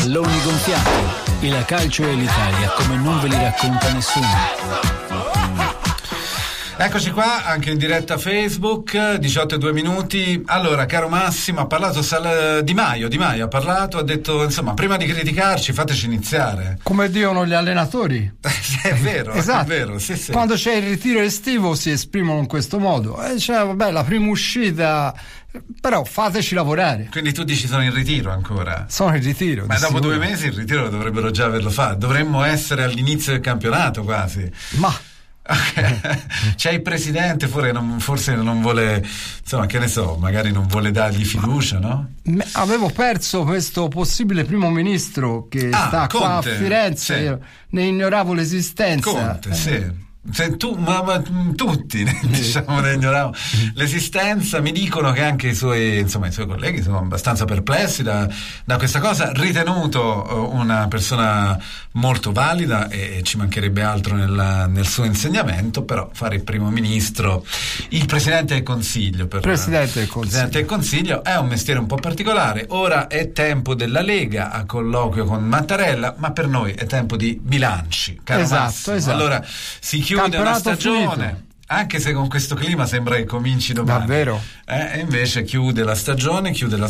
Palloni gonfiati. Il calcio e l'Italia come non ve li racconta nessuno. Eccoci qua, anche in diretta Facebook, 18:02. Allora, caro Massimo, ha parlato Di Maio ha parlato, ha detto, insomma, prima di criticarci fateci iniziare. Come dicono gli allenatori. È vero, esatto. È vero, sì. Quando c'è il ritiro estivo si esprimono in questo modo. Cioè, vabbè, la prima uscita, però fateci lavorare. Quindi tu dici sono in ritiro ancora? Sono in ritiro. Ma dopo 2 mesi il ritiro dovrebbero già averlo fatto. Dovremmo essere all'inizio del campionato quasi. Ma c'è il presidente, forse non vuole, insomma, che ne so, magari non vuole dargli fiducia, no? Avevo perso questo possibile primo ministro che sta Conte, qua a Firenze, sì. Ne ignoravo l'esistenza. Conte, sì. Ma tutti diciamo ne ignoriamo l'esistenza. Mi dicono che anche i suoi colleghi sono abbastanza perplessi da questa cosa. Ritenuto una persona molto valida e ci mancherebbe altro nel suo insegnamento, però fare il primo ministro, il presidente del consiglio presidente del consiglio è un mestiere un po' particolare. Ora è tempo della Lega a colloquio con Mattarella, ma per noi è tempo di bilanci, caro Massimo. Esatto. Allora si chiude una stagione finito. Anche se con questo clima sembra che cominci domani. Davvero? E invece chiude la stagione.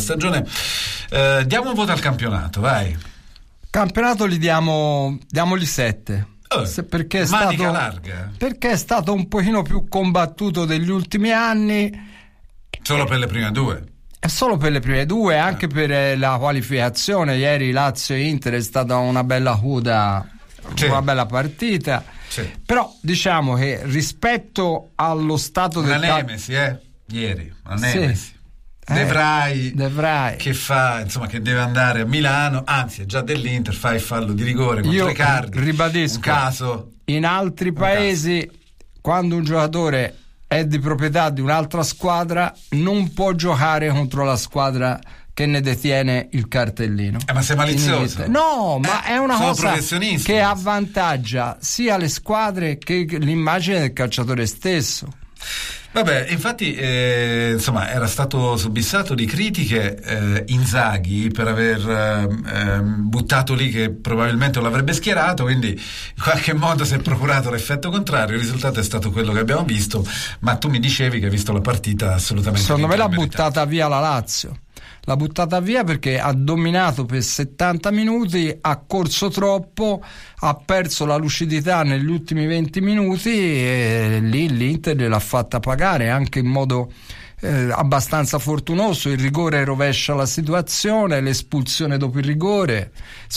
Diamo un voto al campionato, vai. Campionato diamogli 7. Perché è manica larga. Perché è stato un pochino più combattuto degli ultimi anni. Solo per le prime 2. Solo per le prime 2, anche per la qualificazione. Ieri Lazio e Inter è stata una bella coda, una bella partita. Sì. Però diciamo che rispetto allo stato una nemesi, ieri una nemesi. De Vrij che fa, insomma, che deve andare a Milano, anzi è già dell'Inter, fa il fallo di rigore contro Icardi. Ribadisco, un caso in altri paesi quando un giocatore è di proprietà di un'altra squadra non può giocare contro la squadra che ne detiene il cartellino. Ma sei malizioso? No, ma è una cosa che ma avvantaggia sia le squadre che l'immagine del calciatore stesso. Vabbè, infatti insomma era stato subissato di critiche Inzaghi per aver buttato lì che probabilmente lo avrebbe schierato, quindi in qualche modo si è procurato l'effetto contrario. Il risultato è stato quello che abbiamo visto, ma tu mi dicevi che hai visto la partita assolutamente. Secondo me l'ha buttata via la Lazio. L'ha buttata via perché ha dominato per 70 minuti, ha corso troppo, ha perso la lucidità negli ultimi 20 minuti e lì l'Inter l'ha fatta pagare anche in modo abbastanza fortunoso. Il rigore rovescia la situazione, l'espulsione dopo il rigore.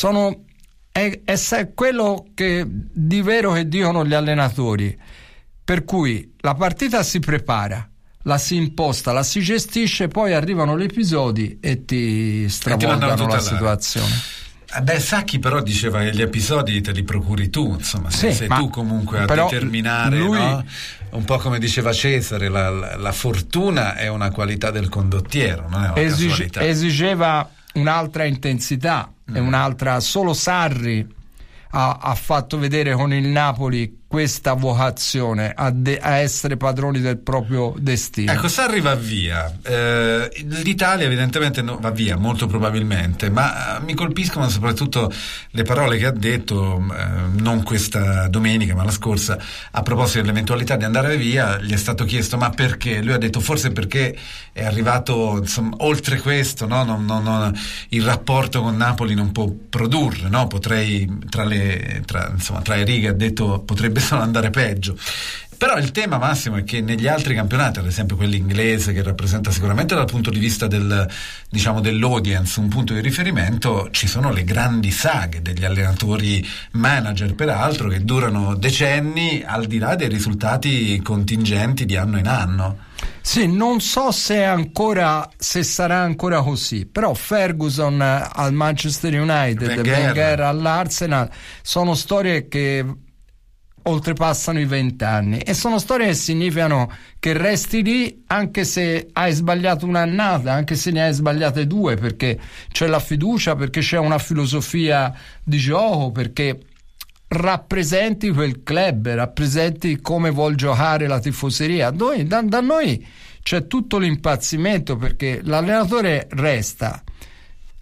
È quello che di vero che dicono gli allenatori, per cui la partita si prepara, la si imposta, la si gestisce, poi arrivano gli episodi e ti stravolgano la situazione. Sacchi però diceva che gli episodi te li procuri tu, insomma, sei tu comunque a determinare, lui, no? Un po' come diceva Cesare, la fortuna è una qualità del condottiero, non è una casualità. Esigeva un'altra intensità e un'altra. Solo Sarri ha fatto vedere con il Napoli questa vocazione a essere padroni del proprio destino. Ecco, Sarri va via, l'Italia evidentemente va via molto probabilmente, ma mi colpiscono soprattutto le parole che ha detto non questa domenica ma la scorsa, a proposito dell'eventualità di andare via. Gli è stato chiesto ma perché, lui ha detto forse perché è arrivato, insomma, oltre questo, no? Non, il rapporto con Napoli non può produrre, no? Potrei tra le righe ha detto potrebbe solo andare peggio. Però il tema, Massimo, è che negli altri campionati, ad esempio quello inglese, che rappresenta sicuramente dal punto di vista dell'audience un punto di riferimento, ci sono le grandi saghe degli allenatori manager, peraltro, che durano decenni al di là dei risultati contingenti di anno in anno. Sì, non so se sarà ancora così, però Ferguson al Manchester United, Wenger all'Arsenal, sono storie che oltrepassano i 20 anni e sono storie che significano che resti lì anche se hai sbagliato un'annata, anche se ne hai sbagliate 2, perché c'è la fiducia, perché c'è una filosofia di gioco, perché rappresenti quel club, rappresenti come vuol giocare la tifoseria. Da noi c'è tutto l'impazzimento perché l'allenatore resta.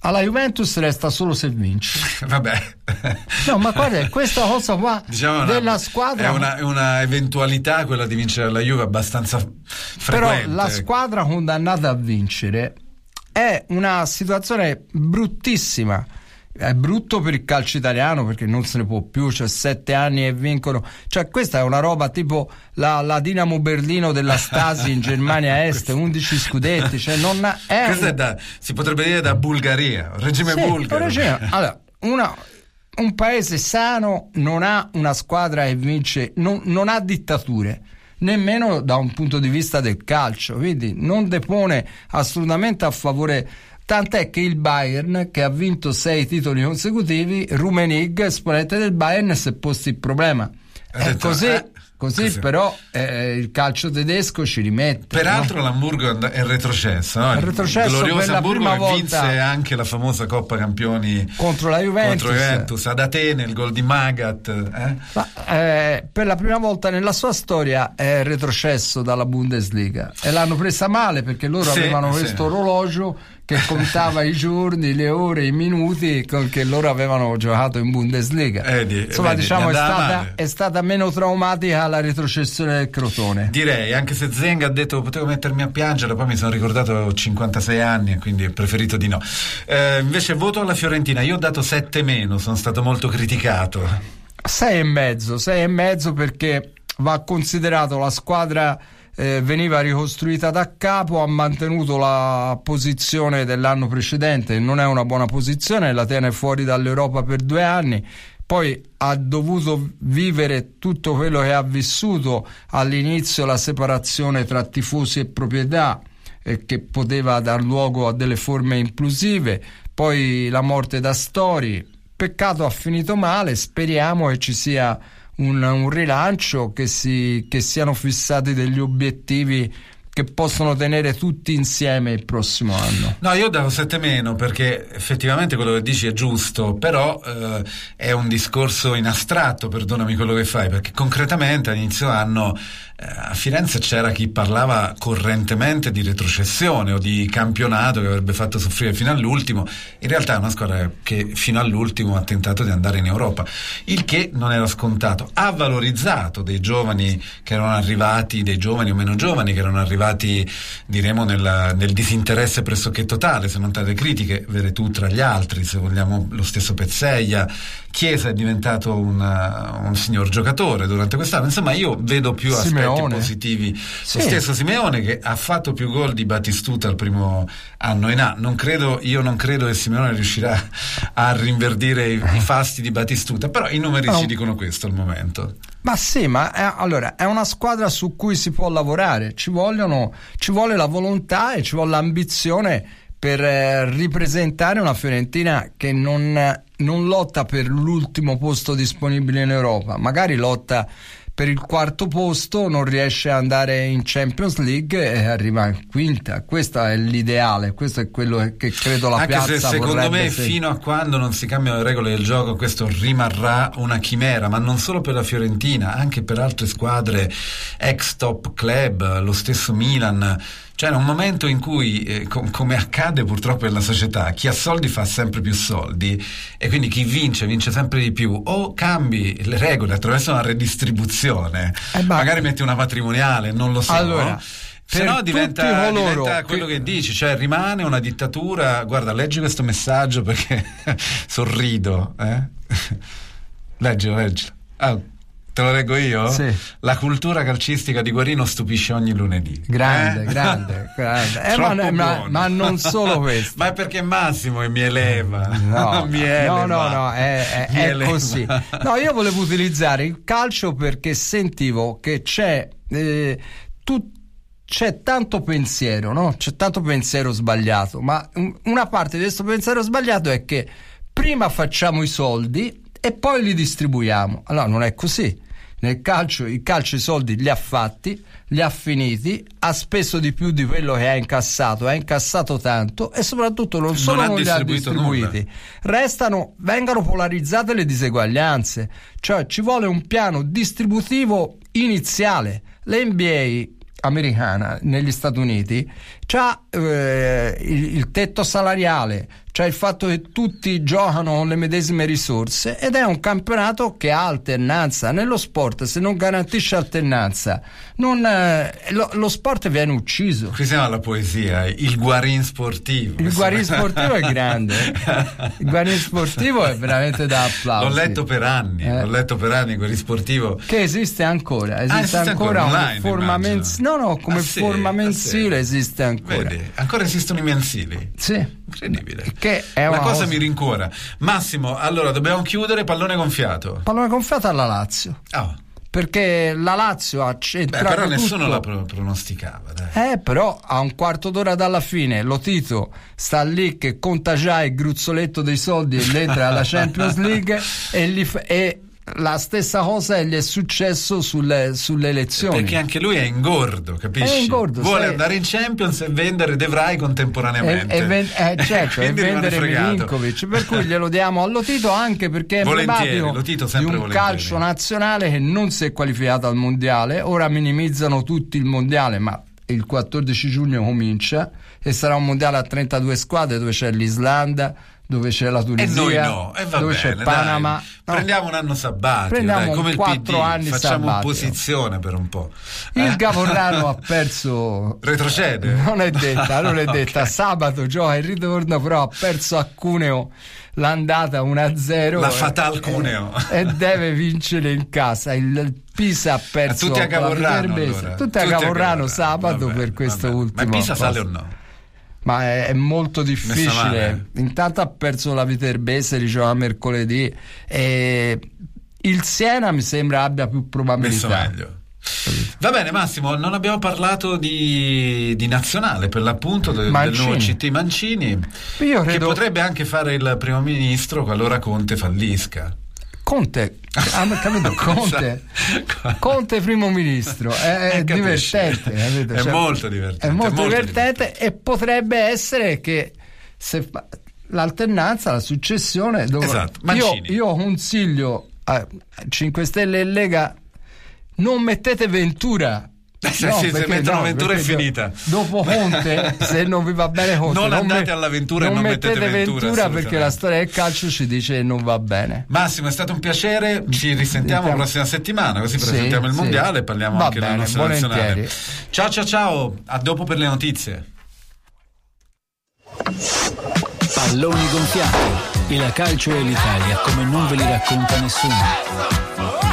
Alla Juventus resta solo se vince. Vabbè. No, ma guarda, questa cosa qua della squadra è una eventualità, quella di vincere alla Juve, abbastanza frequente. Però la squadra condannata a vincere è una situazione bruttissima. È brutto per il calcio italiano perché non se ne può più, cioè 7 anni e vincono, cioè questa è una roba tipo la Dinamo Berlino della Stasi in Germania Est, 11 scudetti, cioè non è questa si potrebbe dire da Bulgaria, regime bulgaro. Allora, un paese sano non ha una squadra che vince, non ha dittature, nemmeno da un punto di vista del calcio, quindi non depone assolutamente a favore. Tant'è che il Bayern, che ha vinto 6 titoli consecutivi, Rummenigge, esponente del Bayern, si è posto il problema. Così però il calcio tedesco ci rimette. Peraltro, no? L'Hamburgo è retrocesso, no? Il glorioso Hamburgo che vinse anche la famosa Coppa Campioni contro la Juventus ad Atene, il gol di Magath. Per la prima volta nella sua storia è retrocesso dalla Bundesliga e l'hanno presa male perché loro avevano questo orologio che contava i giorni, le ore, i minuti con che loro avevano giocato in Bundesliga. Diciamo è stata meno traumatica la retrocessione del Crotone. Direi, anche se Zenga ha detto potevo mettermi a piangere, poi mi sono ricordato 56 anni e quindi ho preferito di no. Invece voto alla Fiorentina, io ho dato 7-, sono stato molto criticato. 6,5 perché va considerato la squadra veniva ricostruita da capo, ha mantenuto la posizione dell'anno precedente, non è una buona posizione, la tiene fuori dall'Europa per 2 anni, poi ha dovuto vivere tutto quello che ha vissuto all'inizio, la separazione tra tifosi e proprietà che poteva dar luogo a delle forme implosive, poi la morte d'Astori, peccato ha finito male, speriamo che ci sia un rilancio, che siano fissati degli obiettivi che possono tenere tutti insieme il prossimo anno. No, io davo 7- perché effettivamente quello che dici è giusto, però è un discorso in astratto, perdonami quello che fai, perché concretamente all'inizio anno a Firenze c'era chi parlava correntemente di retrocessione o di campionato che avrebbe fatto soffrire fino all'ultimo. In realtà è una squadra che fino all'ultimo ha tentato di andare in Europa, il che non era scontato. Ha valorizzato dei giovani che erano arrivati, dei giovani o meno giovani che erano arrivati, diremo, nel disinteresse pressoché totale, se non tante critiche, Veretù tra gli altri, se vogliamo lo stesso Pezzeglia. Chiesa è diventato un signor giocatore durante quest'anno. Insomma, io vedo più aspetti positivi. Lo stesso Simeone, che ha fatto più gol di Batistuta il primo anno in A. Non credo che Simeone riuscirà a rinverdire i fasti di Batistuta, però i numeri ci dicono questo al momento. Ma sì, allora è una squadra su cui si può lavorare, ci vuole la volontà e ci vuole l'ambizione per ripresentare una Fiorentina che non lotta per l'ultimo posto disponibile in Europa, magari lotta per il 4º posto, non riesce ad andare in Champions League e arriva in quinta. Questo è l'ideale, questo è quello che credo la piazza vorrebbe. Anche se secondo me fino a quando non si cambiano le regole del gioco questo rimarrà una chimera, ma non solo per la Fiorentina, anche per altre squadre ex top club, lo stesso Milan. Cioè, è un momento in cui, come accade purtroppo nella società, chi ha soldi fa sempre più soldi e quindi chi vince sempre di più. O cambi le regole attraverso una redistribuzione, magari metti una patrimoniale, non lo so. Allora, se no diventa quello che dici, cioè rimane una dittatura. Guarda, leggi questo messaggio perché sorrido. Leggilo. Te lo leggo io? Sì. La cultura calcistica di Guarino stupisce ogni lunedì. Grande. Ma non solo questo. Ma è perché Massimo mi eleva. No, è così. No, io volevo utilizzare il calcio perché sentivo che c'è tanto pensiero, no? C'è tanto pensiero sbagliato, ma una parte di questo pensiero sbagliato è che prima facciamo i soldi e poi li distribuiamo. Allora non è così. Nel calcio, il calcio i soldi li ha fatti, li ha finiti, ha speso di più di quello che ha incassato tanto e soprattutto non li ha distribuiti. Vengono polarizzate le diseguaglianze, cioè ci vuole un piano distributivo iniziale. L'NBA americana negli Stati Uniti c'ha il tetto salariale, c'è il fatto che tutti giocano con le medesime risorse, ed è un campionato che ha alternanza. Nello sport, se non garantisce alternanza, lo sport viene ucciso. Qui siamo alla poesia, il guarin sportivo. Il guarin sportivo è grande, il guarin sportivo è veramente da applausi. L'ho letto per anni il guarin sportivo. Che esiste ancora, esiste ancora online, come forma mensile. Come forma mensile esiste ancora. Vedi, ancora esistono i mensili. Sì. Incredibile. Che è una cosa mi rincuora. Massimo, allora dobbiamo chiudere. Pallone gonfiato. Pallone gonfiato alla Lazio. Perché la Lazio ha centrato però nessuno tutto. la pronosticava, dai. Però a un quarto d'ora dalla fine lo Tito sta lì che conta già il gruzzoletto dei soldi e entra alla Champions League e la stessa cosa gli è successo sulle elezioni, perché anche lui è ingordo, capisci? È ingordo, vuole andare in Champions e vendere De Vrij contemporaneamente, certo, e vendere Milinkovic, per cui glielo diamo allo Tito, anche perché è emblematico di un calcio nazionale che non si è qualificato al mondiale. Ora minimizzano tutti il mondiale, ma il 14 giugno comincia e sarà un mondiale a 32 squadre, dove c'è l'Islanda, dove c'è la Tunisia, e noi no, dove c'è Panama. Prendiamo un anno sabbatico, prendiamo come 4 anni facciamo sabbatico. Opposizione per un po'. Il Gavorrano ha perso, retrocede, non è detta okay. Sabato gioca il ritorno, però ha perso a Cuneo l'andata 1-0, la fatal Cuneo, e deve vincere in casa. Il Pisa ha perso tutti a Gavorrano, tutti a Gavorrano sabato, per questo ultimo. Ma Pisa sale o no? Ma è molto difficile. Intanto ha perso la Viterbese, diceva mercoledì, e il Siena mi sembra abbia più probabilità. Messo meglio. Va bene Massimo, non abbiamo parlato di nazionale, per l'appunto del nuovo CT Mancini, che potrebbe anche fare il primo ministro qualora Conte fallisca. Conte, capito? Conte primo ministro è divertente, capito? È molto divertente. È molto divertente, e potrebbe essere che se l'alternanza, la successione, esatto. io consiglio a 5 Stelle e Lega, non mettete Ventura. Se mettono Ventura è finita. Dopo Conte, se non vi va bene Conte, non andate all'avventura e non mettete Ventura, perché la storia del calcio ci dice che non va bene. Massimo, è stato un piacere, ci risentiamo la prossima settimana, così presentiamo il mondiale e parliamo anche della nostra nazionale. Ciao, a dopo per le notizie. Palloni gonfiati, il calcio e l'Italia come non ve li racconta nessuno.